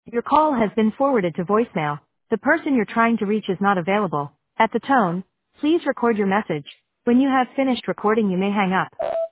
Your call has been forwarded to voicemail. The person you're trying to reach is not available. At the tone, please record your message. When you have finished recording, you may hang up.